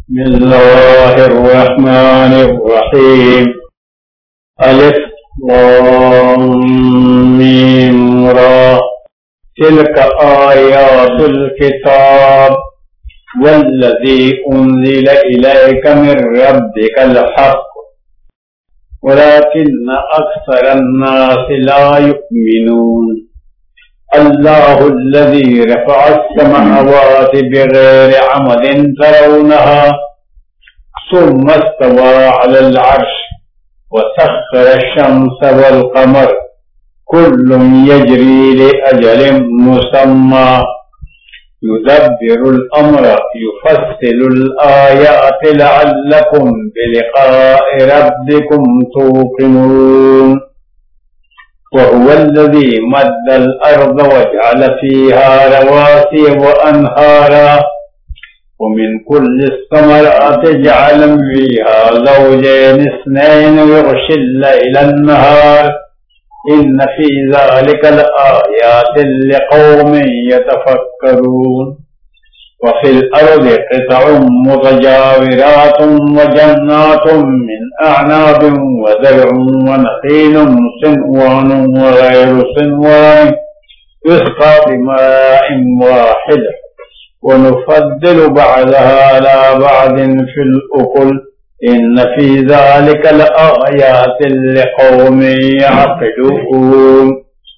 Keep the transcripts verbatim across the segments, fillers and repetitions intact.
बिस्मिल्लाहिर्रहमानिर्रहीम। अलिफ लाम मीम रा तिल्क आयातुल किताब वल्लज़ी उन्ज़िल इलैका मिर रब्बिकल हक़्क़ वलाकिन्न अक्सरन्नासि ला युमिनून। अल्लाहुल्लज़ी रफ़अस-समावाति बिग़ैरि अमदिन तरौनहा सुम्मा इस्तवा अलल अर्श व सख़्ख़र अश-शम्स वल क़मर कुल्लुन यजरी लिअजलिन मुसम्मा युदब्बिरुल अम्र युफ़स्सिलुल आयाति लअल्लकुम बिलिक़ाइ रब्बिकुम तूक़िनून। वहुवल्लज़ी मद्दल अर्ज़ वजअल फ़ीहा रवासिय व अन्हारा वमिन कुल्लि समराति जअल फ़ीहा ज़ौजैनि इस्नैनि युग़शिल लैला अन्नहार इन्न फ़ी ज़ालिका लआयातिन लिक़ौमिन यतफ़क्करून। वफ़िल अर्ज़ि क़ितअुन मुतजाविरातुन व जन्नातुन मिन अअनाबिन व ज़रअुन व नख़ीलुन सिन्वानुन व ग़ैरु सिन्वान युस्क़ा बिमाइन वाहिद व नुफ़द्दिलु बअज़हा अला बअज़िन फ़िल उकुल इन्न फ़ी ज़ालिका लआयातिन लिक़ौमिन यअक़िलून।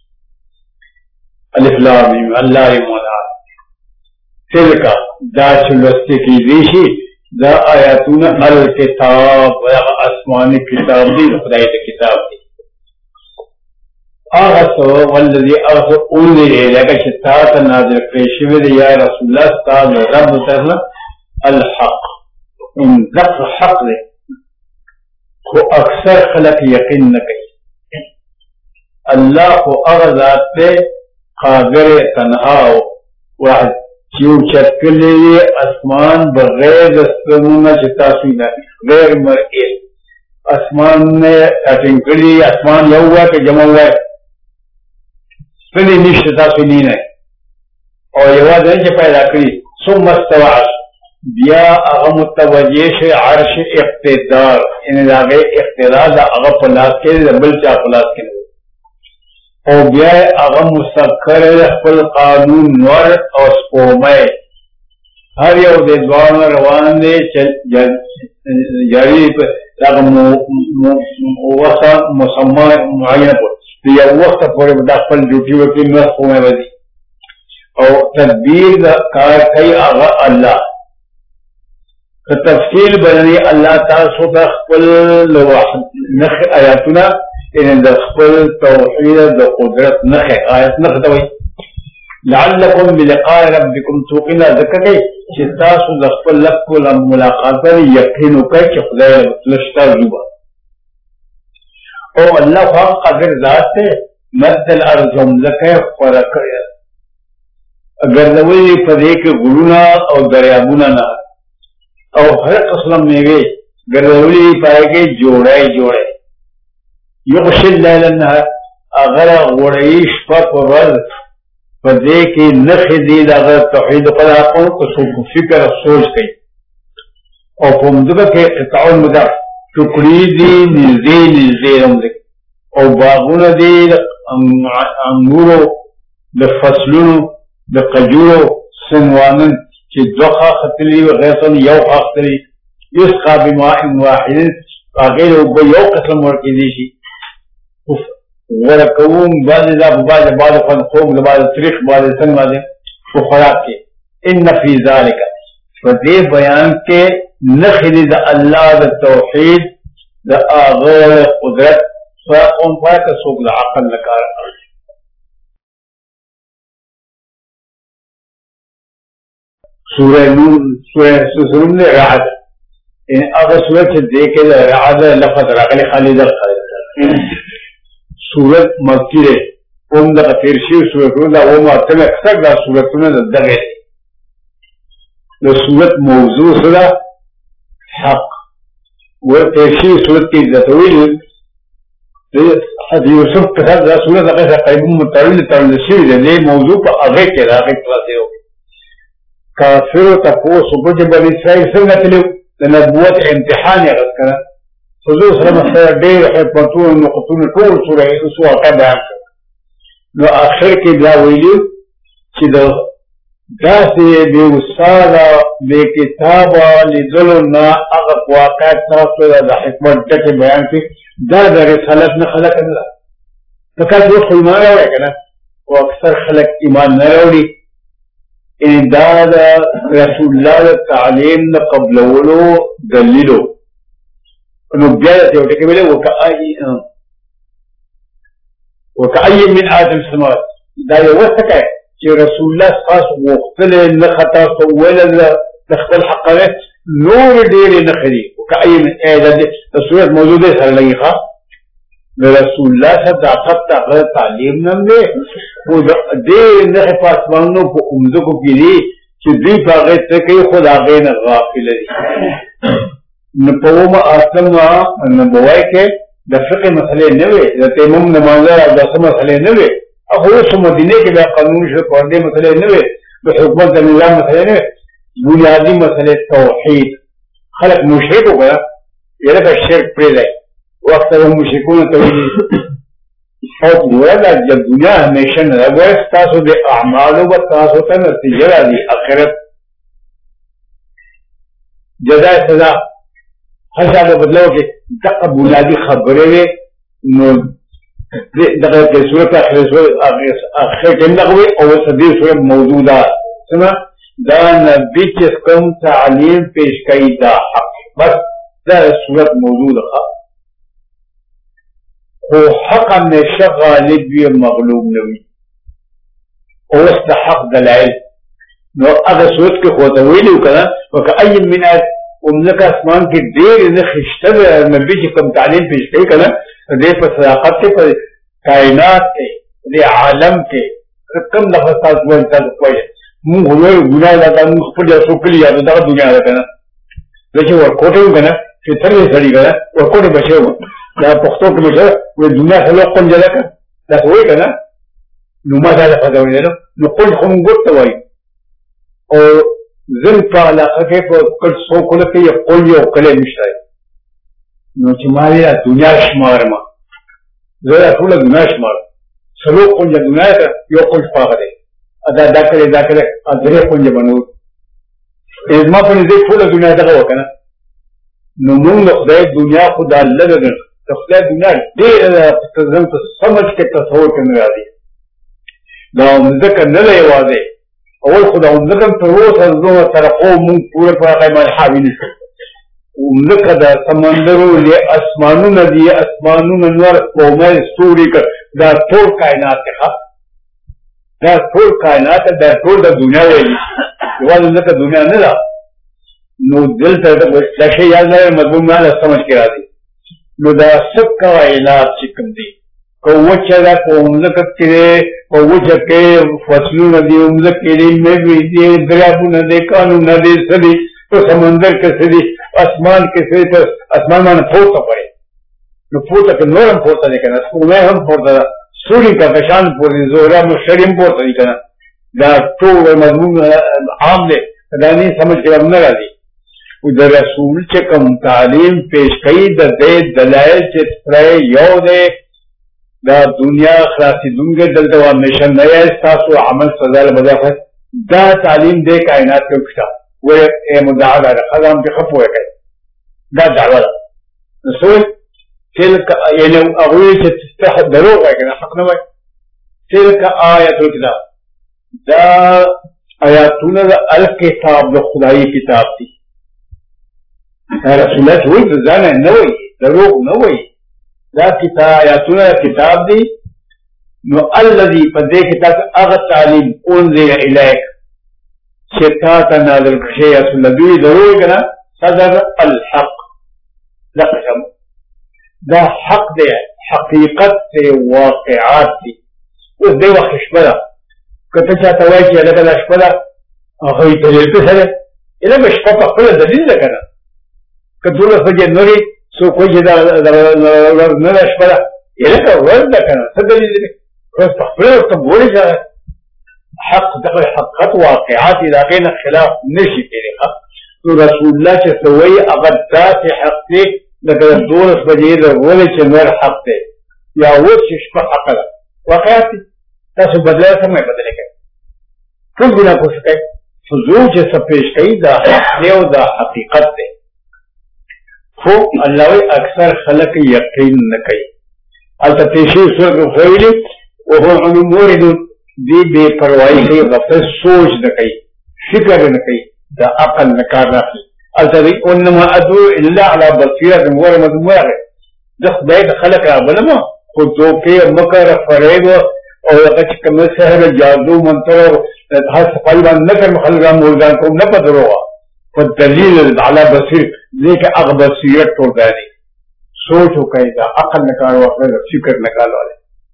अलिफ लाम मीम अल्लाह मौला तिल्का दाशुलस्ती की रीशी दा आयातुन अल किताब आसमानी किताब दी खुदाई की किताब दी आगसो वल्लज़ी अगसो उन्ज़िल इलैका शितात नाज़िल पेशवे या रसूलुल्लाह ताद रब तरह अल हक़ इन दफ़ हक़ ने को अक्सर खलक यकीन न कही। अल्लाह को अगज़ात पे कादिर तन्हा वाहिद क्यों चक्कले आसमान बगैर दस्तूना चितासीना गैर मर्ए आसमान में कटिंगली आसमान यह हुआ कि जमा हुआ है फिर निश्चिता सुनी नहीं और यह वाद है कि पैदा करी सुमस्तवाश दिया अगम मुतवज्जिह अर्श इक़्तिदार इन लागे इक़्तिदार दा अगम पलास के जबल चा पलास के और बिया अगम मुसक्कर अखबल कानून नवर और स्पोमय हर यो देदवान रवान दे जारी वक़्त मुसम्मा मुअय्यन पर या वक़्त पर दखल ड्यूटी वक्ती में स्पोमय बदी और तदबीर कार कई आगा अल्लाह तफसील बनी अल्लाह ताला सोता अखबल नख आयातुना इन दखल तौहीद द कुदरत नख आयत नख तवई लअल्लकुम बिलिक़ाइ रब्बिकुम तूक़िनून ज़कते चितासु दखल लक मुलाकात यकीन के खुदा लश्ता जुबा और अल्लाह पाक कादिर जात से मद्दल अर्ज़ुम ज़के फरक अगर नवी पदे के गुरुना और दरियाबुना ना और हर किस्म मेवे गरदौली पाएगे जोड़े जोड़े युग़शिल लैला अन्नहार अगर गुड़ईश पर वज़ पदे की नखदीद अगर तौहीद पदा को तो फिक्र सोच गई और फुमदुका के क़िताउन मुदा टुकड़ी दी निज़े निज़े रमज़ और बागुना दी अंगूरो द फसलुनो द कजूरो सिनवानन कि दोखा खतली व गैसन यौ खतली युस्क़ा बिमाइन वाहिद आगे लोग यौ किस्म वर्की दीशी वरकऊम बाद दा बाद बाद फन खोग बाद तरीक़ बाद सन बाद को खराब के इन फ़ी ज़ालिका फदे बयान के नखली द अल्लाह द तौहीद द आग़ाज़ कुदरत फ़ा उन पर का सुग द अक़ल नकार सूरह नून सूरह सूरह ने राहत इन अगर सूरह से देखे राहत लफ्ज़ रखले खाली द सूरत मक्की है उन द तिरशी सूरत दा वो मातम अक्सर दा सूरत ने दगे द सूरत मौजू सदा हक वो तिरशी सूरत की तवील हदी यूसुफ के साथ दा सूरत का करीब मुतविल तवल्लुसी दे मौजू पर आगे के आगे क्लास हो काफिर तको सुबह बनी इसराइल से न चले د نبوت امتحان یې غوښتل حضور صلی الله علیه وسلم ډېر حکمتونه نقطونه ټول سوره واقع بیان کړ نو آخر کې بیا ویلي چې د داسې بې استاده بې کتابه لیدلو نه هغه واقع تاسو د حکمت ډکې بیان کړي دا د رسالت نه خلق نه ده فقط دوی خو ایمان راوړی که نه او اکثر خلک ایمان نه راوړي ان دا د رسول الله د تعلیم د قبلولو دلیلو نو بیا د یو ټکي ویلې وکأي من آیة فی السماوات دا یو ټکی چې رسول الله ستاسو غوښتلې نښه تاسو ویله د خپل حقایق نور ډېرې نښې دي وکأي من آیة د صورت موضوع دی سره لګي ښه د رسول الله صداقت د هغه تعلیم نه دی خو ډېرې نښې په اسمانونو په عمدکو کې دي چې دوی په هغې څه کوي خو د هغې نه غافله دي نو په اومه اتمه نبوی کې د فقه مسئلې نه وې د تیمم نمازه او داسې مسئلې نه وې خو اوس مدینې کې بیا قانون شو په دې مسئلې نه وې د حکومت د نظام مسئلې نه وې بنیادي مسئلې توحید خلک مشرک وکړه یې لکه شرک پرېږدی وقت هم مشرکونو ته ویلي او ګوره دا دنیا همیشه نه ده ګوره ستاسو د اعمالو به تاسو ته نتیجه راځي آخرت جزای سزا هر چا به بدلو کې دغه بنیادي خبرې وې نو دغه کې صورت اخر کې دغه وې او دې صورت موجوده څنګه دا نبی چې کوم تعلیم پیش کوي دا حق بس دا صورت موجوده خو حق همیشه غالب وي مغلوب نه وي اوس د حق دلایل نو هغه صورت کې خو ته ویلي که نه وکأي من آیة ومځکه اسمان کې ډېرې نښې شته د نبي چې کوم تعلیم پیش کوي که نه دې په صداقت کې په کائنات کې دې عالم کې کوم لفظ تاسو وایي تاسو وایي مونږ وایو ګناه ده دا مونږ خپل یو څوک کلي یادو دغه دنیا ده که نه زه چې ورکوټه وم که نه چې تر دې سړي که نه ورکوټې بچی وم دا پښتو کې مې وایي دنیا څلور قنجه ده که داسې وایي که نه نو ما دا لفظ اورېدلو نو قنج خو مونږ ګوټ ته وایو او زن په علاقه کې په کل څو کله کې یو قول یو کلی نشته نو چې ما دا دنیا شمارم زه دا ټوله دنیا شمارم څلور قونجه دنیا ده یو قونج په هغه دی دا دا کلی دا کلی درې قونجه به نور زما په نظر ټوله دنیا دغه وه که نه نو مونږ د خدای دنیا خو دا لږه ګڼو د خدای دنیا ډېره زموږ په سمجھ کې تصور کې نه راځي دا مځکه نه ده یوازې اول خدا مځکه تر اوسه زموږ طرقو مونږ پوره په هغه باندې حاوي نه شو مځکه د سمندرو له اسمانونه دي اسمانونه نور قومه ستوري دا ټول کائنات دی دا ټول کائنات دا ټول د دنیا ویلي یوازې مځکه دنیا نه ده نو دلته دا شی یاد لرئ مضمون ماله سمجھ کې راځي نو دا سب کائنات چې کوم دي که وچه ده په مځکه کې دی په وچه کې فصلونه دي مځکه کې دي میوې دي دریابونه دي کانونه دي څه دي په سمندر کې څه دي اسمان کې څه دي په اسمان باندې پورته پړي نو پورته کې نور هم پورته دي که نه سپوږمۍ هم پورته ده ستوري کهکشان پورې زهره مشتري هم پورته دي که نه دا ټول مضمون عام دی دا نه سمجھ کې هم نه راځي د رسول چې کوم تعلیم پیش کوي د دې دلایل چې پرې یو دی دا دنیا خلاصېدونکې دلته همیشه نه یې ستاسو عمل سزا له بدله دا تعلیم دی کائنات کې شته وایي ای مدعا ده ښځه هم پرې ښه پوهه کوي دا دعوه ده نو څه وایي تلک یعنې هغوی چې دروغ وایي که نه حق نه وایي تلک آیت الکتاب دا آیاتونه د الکتاب د خدایي کتاب دي رسول الله وایي د ځانه نه وایي دروغ نه وایي دا کتاب آیاتونه کتاب دی نو الذي په دې کتاب هغه تعلیم انزل الیک چې تا ته نازل شوی رسول الله دوی ضرور که نه صدر الحق لقسم دا حق دی حقیقت دی واقعات دی اوس دی وخت شپه ده که ته چاته وایي چې هلکه دا شپه ده هغه وایي دلیل څه دی هلکه شپه په خپله دلیل ده که نه که دولس بجې نورې څوک وایي چې دا نه ده شپه ده هلکه ورځ ده که نه څه دلیل دی ورځ په خپله ورته ګورې چې حق دغه حقیقت واقعات د هغې نه خلاف نه شي کېدی तो रसूलुल्लाह چې سوي هغه داسې حق دی لکه دولس بجې د ولې چې نور حق دی یا اوس چې شپه حق ده واقعیت تاسو بدله څنګه بدله کوي ټول ګناه کوشش کوي فضول چې څه پیش کوي دا حق دی او دا حقیقت دی خو الله وی اکثر خلک یقین نه کوي البته پیشي سره ویلي او هو مورد دی بے پروايي کوي غفلت سوچ نه کوي فکر نه کوي دا عقل نه کار راخلي البته انما ادعو الا على بصيره غير مذمومه د خدای د خلق راغلمه خو دوکې مکر فریب او هغه چې کوم سحر جادو منتر هڅه پای باندې نه کوم خلک مولدان کوم نه پدروا په دلیل على بصیر لیکن هغه بصیرت ټول دی سوچ وکړئ دا عقل نه کار واخلئ فکر نه کار واخلئ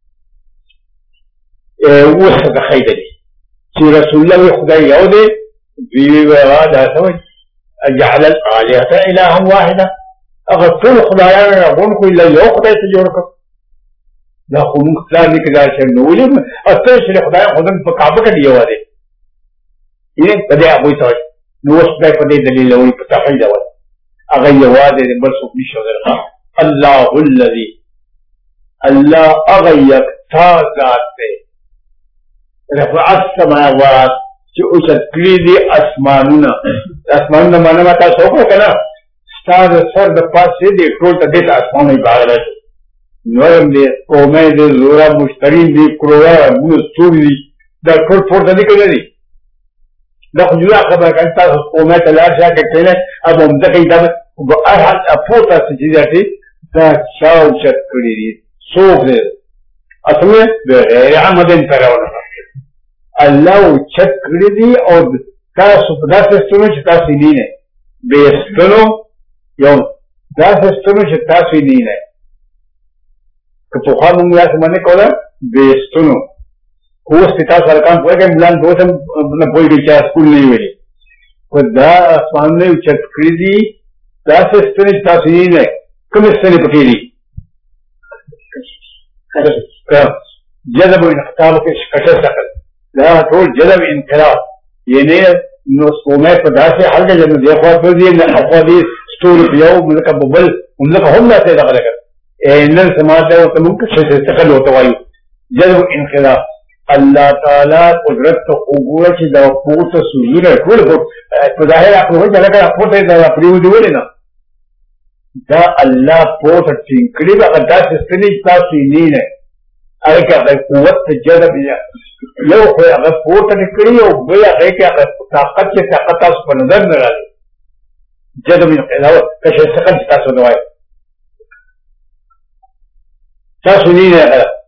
اوس د خیر دی چې رسول الله خدای یو دی وی وی دا سوي اجعل الالهه الها واحده اگر ټول خدایان غون کوی له یو خدای ته جوړ کړ دا خو موږ پلان نه کړای چې نو ولې اته چې خدای خدای په کعبه کې دی واره یې په دې ابو ته نو اوس په دې دلیل وي په توحید دی هغه یوازې بل څه نشو درته الله الذي الله هغه یکتا ذات دی رفع السماوات چې اوچت کړي دي اسمانونه اسمانونه معنا ما تاسو وکړه کنه ستاسو سر د پاسه دي ټول ته د اسماني باغله نورم دي قومه دي زورا مشترین دي کرویا مستور دي دا ټول پورته دي کړي دا خو یو خبره کوي تاسو قومه ته لاړ شئ کله اب هم دغه دا په هر اپورته چې دي دا شاو چت کړي دي څوک دي اصله به غیر عمد ترونه الله چت کړی دی او تاسو په داسې ستونو چې تاسو نه نه به ستونو یو داسې ستونو چې تاسو نه نه که په خوا موږ تاسو باندې کوله به ستونو اوس تاسو سره کار کوئ چې بلان دوسم نه پوهیږي چې سکول نه ویلي خو دا اسمان نه چت کړی دی داسې ستونو چې تاسو نه نه کوم ستونو پکې دي جذب انقطاب کې شکته شکل دا ټول جلب انقلاب یعنی نو سپومه په داسې حال کې چې د خوا په دې نه خوا دې ستور یو ملک ببل ملک هم نه څه دغه لګر ان سماعت او تمک څه څه وته وایي جلب انقلاب الله تعالی قدرت او قوت چې دا قوت سوزره ټول په ظاهر په وجه لګا قوت دا پریو دی ولنه دا الله قوت ټینګړي دا داسې ستنې تاسو نه نه اګه قوت جذب یو خو هغه پورته نکړي او بل هغه کې هغه طاقت چې طاقت تاسو په نظر نه راځي جذب انقلاب کښه څنګه تاسو دوی تاسو نه نه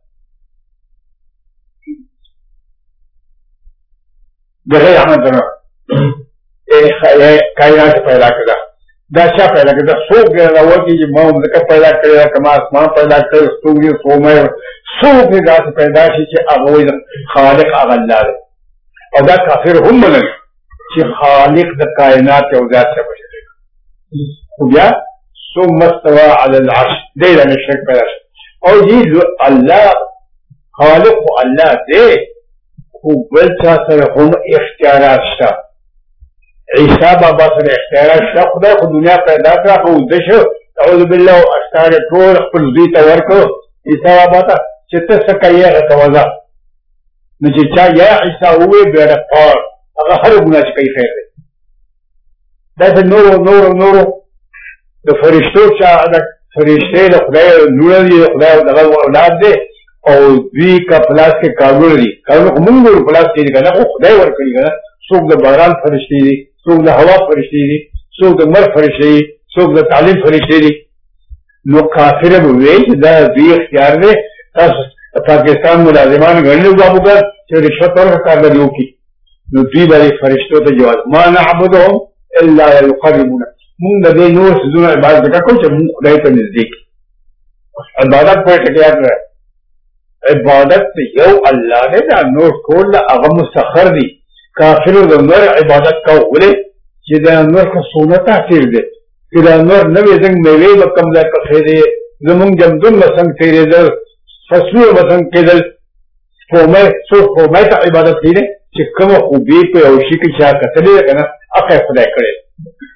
دغه عمل درو اے کائنات پیدا کړه دا څه پیدا کړه څوک راوږي چې ما موږ پیدا کړی کما اسمان پیدا کړی ستوري سومه څوک دا پیدا شي چې هغه خالق هغه الله دی او دا کافر هم نه چې خالق د کائنات او ذات څخه بشي خو بیا ثم استوى على العرش دې نه شرک پیدا شي او دې الله خالق الله دی خو بل څه سره هم اختیارات شته عیسی بابا سره اختیارات شته خدای خو دنیا پیدا کړه خو د شو اعوذ بالله اختیار ټول خپل دې ته ورکو عیسی بابا ته چې ته څه کوي هغه توازه نو چې چا یا عیسی وې بیره پار هغه هر ګناه چې کوي خیر دی دا د نور نور نور د فرشتو چې د فرشته د خدای نور دی خدای دغه اولاد دی او دوی کا پلاس کې کارونه دي کارونه موږ پلاس کې کنه خدای ورکړي کنه څوک د باران فرشتي دي څوک د هوا فرشتي دي څوک د مر فرشتي دي څوک د تعلیم فرشتي دي نو کافر به وي دا دوی اختیار دی تاسو پاکستان ملازمان غنلو بابو کا چې رشوت ورکړه کار دیو کی نو دوی باندې فرشتو ته جواب ما نعبدهم الا يقربونا موږ د دې نور سيزونه عبادت وکړو چې موږ خدای ته نږدې عبادت په ټکیا کړ عبادت یو الله دې دا نور ټول هغه مسخر دي کافرو د نور عبادت کوله چې دا نور کو سنت تاثیر دي چې دا نور نوې څنګه میوه وکم لا کخې زمونږ جمدون مسنګ تیرې در فصلو مسنګ کېدل قومه څو قومه ته عبادت دي چې کوم خوبي په او شي کې چا کتلې کنه اخر خدای کړي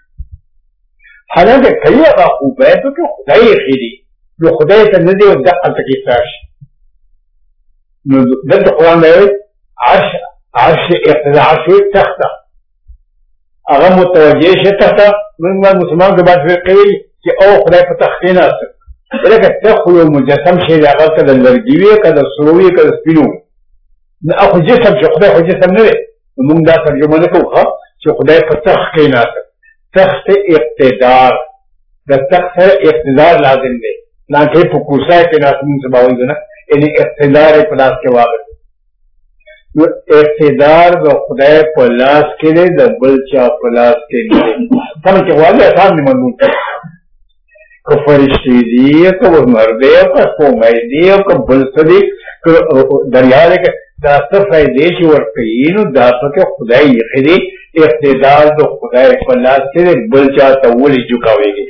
حالانکه کوي هغه خوبه ته کې خدای یې خېدي نو خدای ته نه دی او دقه ته کې فرش نو دلته قرآن دی عرش عرش اقتضا عرش تخته هغه متوجه شه تخته موږ مسلمان د بعد کوي چې او خدای په تخت کې ناست لکه تخت یو مجسم شی دی هغه کله لرګي وي کله سرو وي کله سپینو نه اخو جسم چې خدای خو جسم نه دی موږ دا ترجمه نه کوو چې خدای په تخت کې ناست تخت اقتدار د تخت اقتدار لازم دی نه کې په کوسای کې ناست موږ سبا وایو نه یعنی اقتدار په لاس کې واغ نو اقتدار د خدای په لاس کې دی د بل چا په لاس کې نه دی څنګه چې واضح آسان دی مضمون که فرشتي دي که عمر دی که قومي دي که بل څه دي که دریا دی دا څه فایدې چې ورکوي نو دا پکې خدای یې دی اقتدار د خدای په لاس کې دی بل چا ته ولې جوکاویږي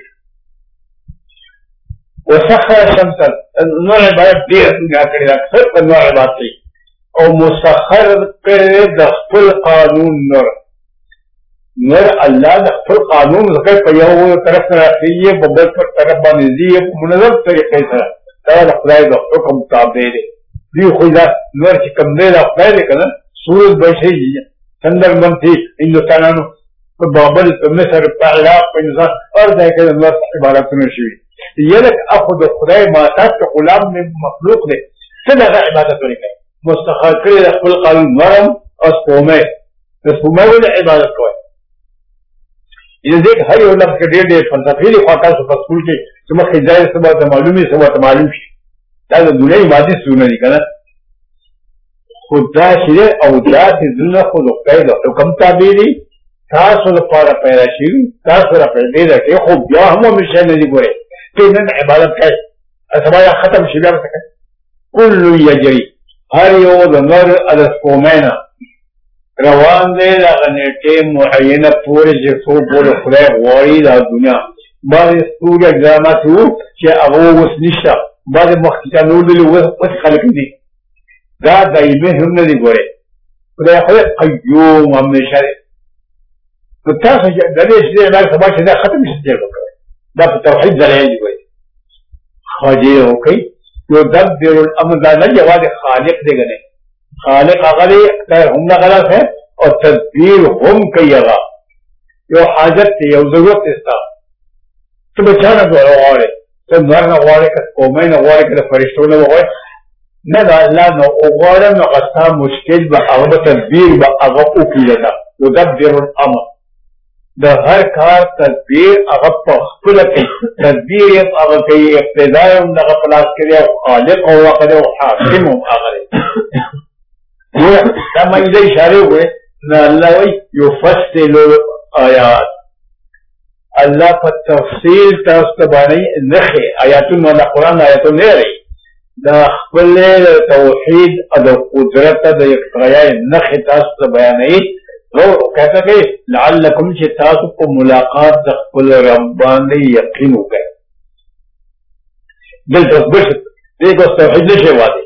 وسخر شمس نور عبادت ډېر څنګه کړی دا اکثر په نور عبادت دی او مسخر کړی د خپل قانون نور نور الله د خپل قانون ذکر په یو طرف نه راځي په بل طرف باندې دی په منظم طریقې سره دا د خدای د حکم تابع دی دی خو دا نور چې کوم دی دا خدای دی کنه سورج بشي څنګه باندې هندوستانانو په بابل په مصر په عراق په نظام اور ځای کې نور عبادتونه شوي یلک اخو د خدای ما تاسو غلام مخلوق دی څنګه عبادت کوي مستخر کړی د خپل قانون نرم او سپومه د سپومه ول عبادت کوي یی ځکه هر یو لفظ کې ډېر ډېر فلسفي دی خو تاسو په سکول کې چې مخې ځای سبا ته معلومي سبا ته معلوم شي دا د دنیاي مادي سونه دي کنه خدا شری او ذات ذله خو د خدای د حکم تابع دي تاسو لپاره پیدا شي تاسو را پیدا دي چې خو بیا هم مشه نه دی ګوره چې نن عبادت کوي سبا ختم شي بیا څه کل یجری هر یو د نور ال سپومینا روان دی د غنټه معینه پورې چې څو پورې خدای غواړي د دنیا باندې ټول اقدامات وو چې هغه اوس نشته بعد مخکې نور دي اوس خلک دي دا دایمه هم نه دی ګوره خدای خو قیوم همیشه نو تاسو د دې چې دا سبا چې دا ختم شي دا په توحید ځای دی ګوره خاجه وکي یو دبر الامر دا نه یوازې خالق دی غنه خالق هغه دی هم نه غلط ہے اور تدبیر هم کوي هغه یو حاجت یو ضرورت استا ته بچانه غواړي ته نور نه غواړي که قومي نه غواړي که فرشتو نه غواړي نه دا الله نو غواړي نو غستا مشکل به هغه تدبیر به هغه وکړي دا یدبر الامر د هر کار تدبیر هغه په خپل کې تدبیر یې هغه کوي اقتدا یې هم دغه پلاس کړي او خالق او واقع او حاکم هم هغه دی دا مې دې اشاره وې نه الله وی یفصل الآیات الله په تفصیل تاسو ته باندې نخې آیاتونه د قرآن آیاتونه لري دا خپل توحید او د قدرت د یکتایي نخې تاسو ته بیانوي او کہتا کہ لعلکم چې تاسو په ملاقات د خپل رب باندې یقین وکړئ دلته بس دې کو توحید نشي واده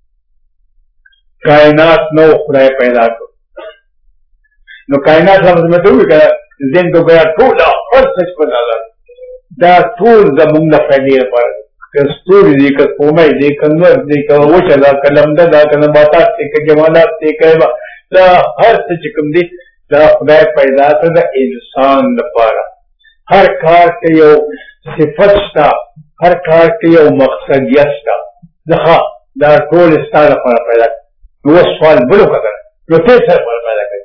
کائنات نو خدای پیدا کړ نو کائنات هم مته وی کړه زین تو بیا ټول هر څه په نظر دا ټول زموږ د فائدې لپاره که ستوري دي که قومي دي که نور دي که وچه دا که لمده دا که نباتات دي که جمالات دي که دا هر څه چې کوم دي دا خدای پیدا کړ د انسان لپاره هر کار کې یو صفت شته هر کار کې یو مقصدیت شته ځکه دا ټول ستاسو لپاره پیدا کړ نو سوال بلو کړه نو ته څه پیدا کړ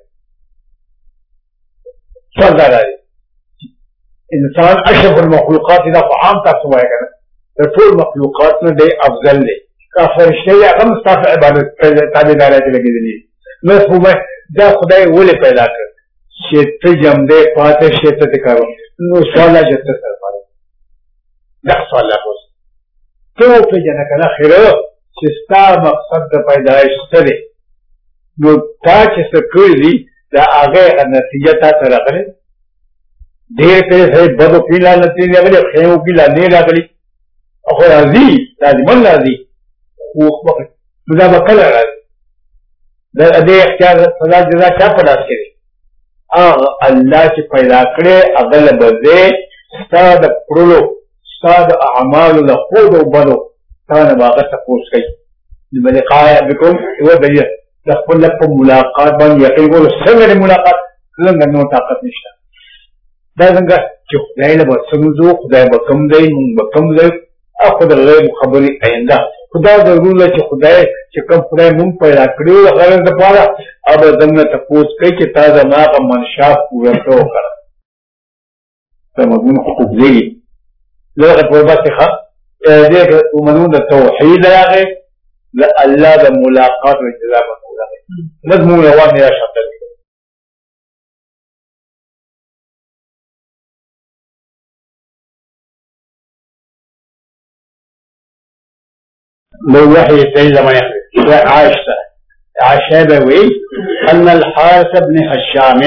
سوال دا دی انسان اشرف المخلوقات دا عام تاسو وایي کنه د ټول مخلوقات نه دی افضل دی که فرشته یې هغه مستعفی عبادت تابعداري کې لګېدلي نو خو دا خدای ولې پیدا کړ چې ته جمع دې پاتې شې ته کارو نو سوال جته سره پاره دا سوال لا کوس ته په جنا کنه خیره چې ستا مقصد د پیدایش څه دی نو تا چې څه کړی دا هغه نتیجه تا ته راغله ډېر څه بدو پیلا نتیجه راغله خیو پیلا نه راغلی او راځي دا دې من راځي خو خو دا به کله راځي دا دې اختیار سزا جزا چا په لاس کې دی هغه الله چې پیدا کړی هغه له بده ستا د کړلو ستا د اعمالو د خود او بدو تا نه هغه تپوس کوي. بلقاء بكم هو د خپل په ملاقات باندې یقین کولو. څنګه د ملاقات څنګه نو طاقت نشته. دا څنګه چې خدای له ورسمو خدای به کوم دی مونږ به کوم دی اخو د غیب خبرې آینده خدا ضرور چې خدای چې کوم خدای مونږ پیدا کړو د غرض لپاره او زموږ تپوس کوي چې تا زما په منشا پوره کړو. فمضمون حقوق دي لغه په باسه ښه دې ومنون د توحید راغی ل الله د ملاقات او انتظار راغی. مضمون روان یا شرط دی. لو وحي سيد ما يخرج عائشة عائشة بوي أن الحارث بن هشام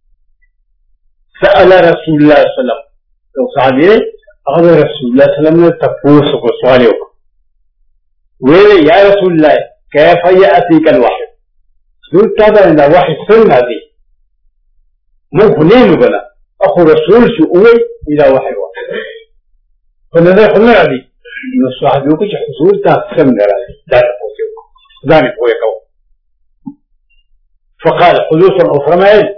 سأل رسول الله صلى الله عليه وسلم لو صحابي أخذ رسول الله صلى الله عليه وسلم تفوس وسؤاله ويلي يا رسول الله كيف يأتيك الوحي قلت هذا عند الوحي سنة دي مو خليل بنا أخو رسول شؤوي إلى وحي وحي فنذا خلنا دي نو صحابيو کې چې حضور ته څنګه راځي دا تاسو ځان پوهه کوو. فقال حضور صلى الله عليه وسلم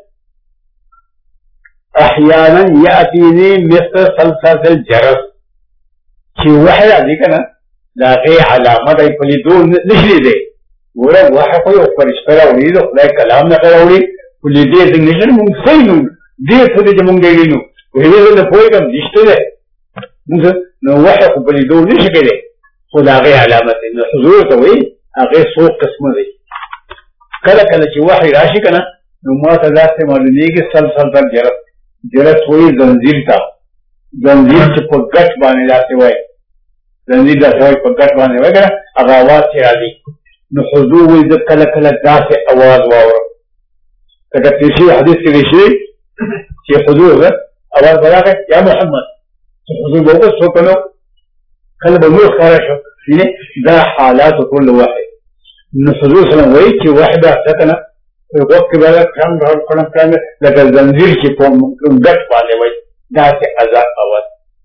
احيانا ياتيني مثل صلصه الجرس چې وحي راځي کنه دا غي علامه دی په لیدو نشي دی ورته وحي په یو فرشته راوړي د خدای کلام نه راوړي په لیدې د نشي مونږ سینو دې څه دې مونږ وینو ویل نه پوهه کوم دشته نو وحي خو په لیدو نشي کېدی خو د هغې علامت دی. نو حضور ته وایي هغې څو قسمه دی. کله کله چې وحي راشي که نه نو ما ته داسې معلومېږي سلسلتل جرس جرس وایي زنځیر ته زنځیر چې په ګټ باندې داسې وایي زنځیر داسې وایي په ګټ باندې وایي که نه هغه اواز چې راځي نو حضور وایي زه کله کله داسې اواز واورم لکه تیسي حدیث کې دی شوي چې حضور اواز به راغی یا محمد حضور بوقت سوكنو كان بموت خارشو دا حالات كل واحد من حضور صلى الله عليه وسلم ويكي واحدة سكنة وقت بالك كان بحر القرآن كامل لكن الزنزير كي فهم مقت بالي وي داتي أزاق أول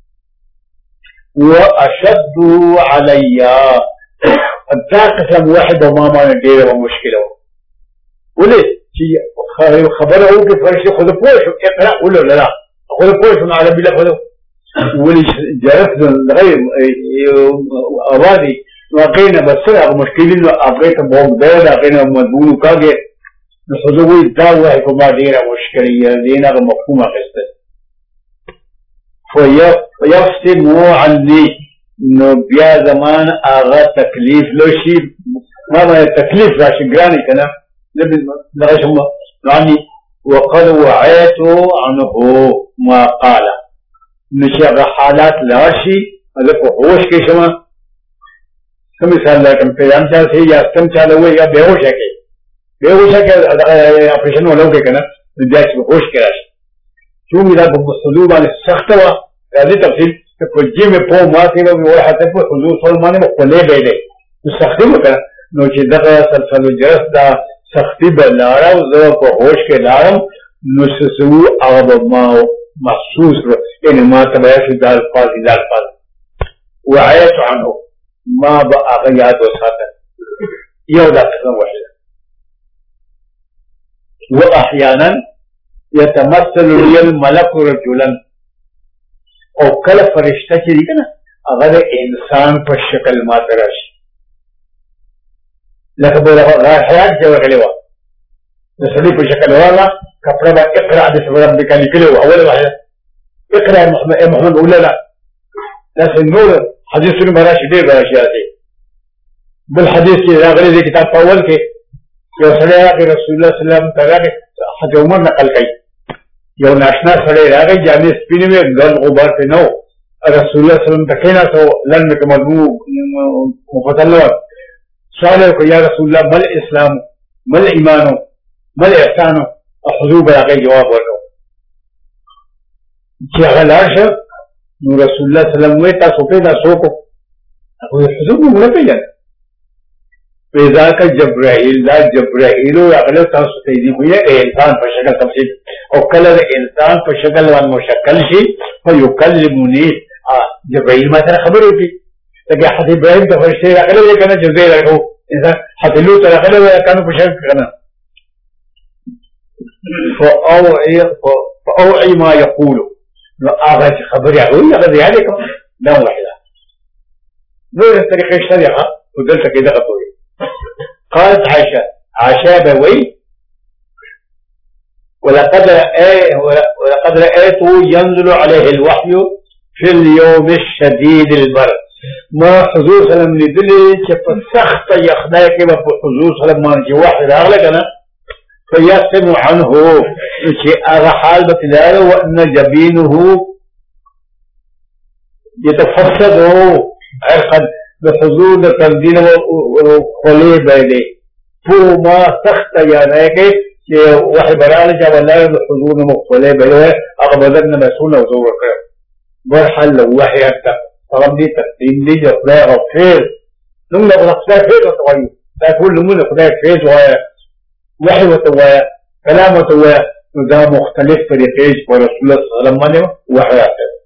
وأشد علي الذاك سلم واحد وما ما ندير ومشكلة ولي خبره هو كيف فرشي خذ بوش اقرأ ولا لا خذ بوش من على بلا خذ ولي جرس غير أبادي وقينا بسرعة مشكلين أبغيت بوم بيدا قينا مدبون كاجي نحضوي الدعوة كما دينا مشكلية دينا مفهومة قصة فيفصم عني إنه بيا زمان آغا تكليف لو شيء ما ما التكليف راشي جراني كنا لبن لغاش ما يعني وقد وعيت عنه ما قال نشغل حالات لاشي هذا هوش کې شمه کوم مثال لکه پیغام چا سي یا کم چا له وي یا بهوش کې بهوش کې اپریشن ولو کې کنه د دې چې هوش کې راشي چې موږ دا په حضور باندې سخت و راځي تفصیل په جې مې په ما کې نو وای حتی په حضور صلی الله علیه وسلم په لې به سختي وکړه نو چې دغه سلسله جرس دا سختي به لاړو زه په هوش کې لاړم نو سسو هغه ما محسوس يعني ما تبعش ذا الفاظ ذا الفاظ وعيت عنه ما بقى غياد وساتا يودا قسم واحدة وأحيانا يتمثل لي الملك رجلا او كل فرشتة كده كنا اغلى انسان پر شکل ما تراش لکه بولا حیات جو غلیوا نسلی پر شکل والا کپڑا با اقرأ بسم ربك لكله اول واحد اقرأ محمد محمد ولا لا لكن نور حديث سنو براشي دي براشي آتي بالحديث كي راغلي دي كتاب اول كي يو سڑے راغي رسول الله صلى الله عليه وسلم تراغي حج عمر نقل كي يو ناشنا سڑے راغي جامع سپینی میں گل غبار پہ نو رسول الله صلى الله عليه وسلم تکینا سو لن میں کمدمو مفتلوات سوالے کو یا رسول الله مل اسلام مل ایمانو مل احسانو حضور براغي جواب ورنو كي غلاشا نو رسول الله صلى الله عليه وسلم ويتا سوكي دا سوكو اقول حضور مو مرفيا وذاك جبرائيل لا جبرائيل أغلى تنصتيني هي إنسان فشكل تمثيل أو كلا إنسان فشكل وان مشكل شيء فيكلمني آه جبرائيل ما ترى خبره فيه لكن حتى إبراهيم تفرشته أغلى كان جبرائيل هو إنسان حتى لوط أغلى كانوا فشكل كنا فأوعي فأوعي ما يقول لا أغلى خبره هو أغلى عليك لا واحدة نور الطريقة الشريعة ودلت كده قطوي قالت عائشة عائشة بوي ولقد رأي ولقد رأيته ينزل عليه الوحي في اليوم الشديد البرد ما حضور صلى الله عليه وسلم لدلي فسخت يخداك بحضور صلى الله عليه وسلم واحد أغلق أنا فيقسم عنه هذا حال بتلاله وأن جبينه يتفسد عرقا بحضور تنزيل وخلي بينه فما سخت يعني كي واحد برال جاب الله بحضور مخلي بينه أقبضنا مسؤول وزور كيف برحل لو واحد حتى طلب دي تقديم دي جفلاء غفير نمنا بنقصاء فيه وطوائي تقول نمنا بنقصاء فيه واحد وطوائي كلام وطوائي وذا مختلف طريقيش ورسول الله صلى الله عليه وسلم واحد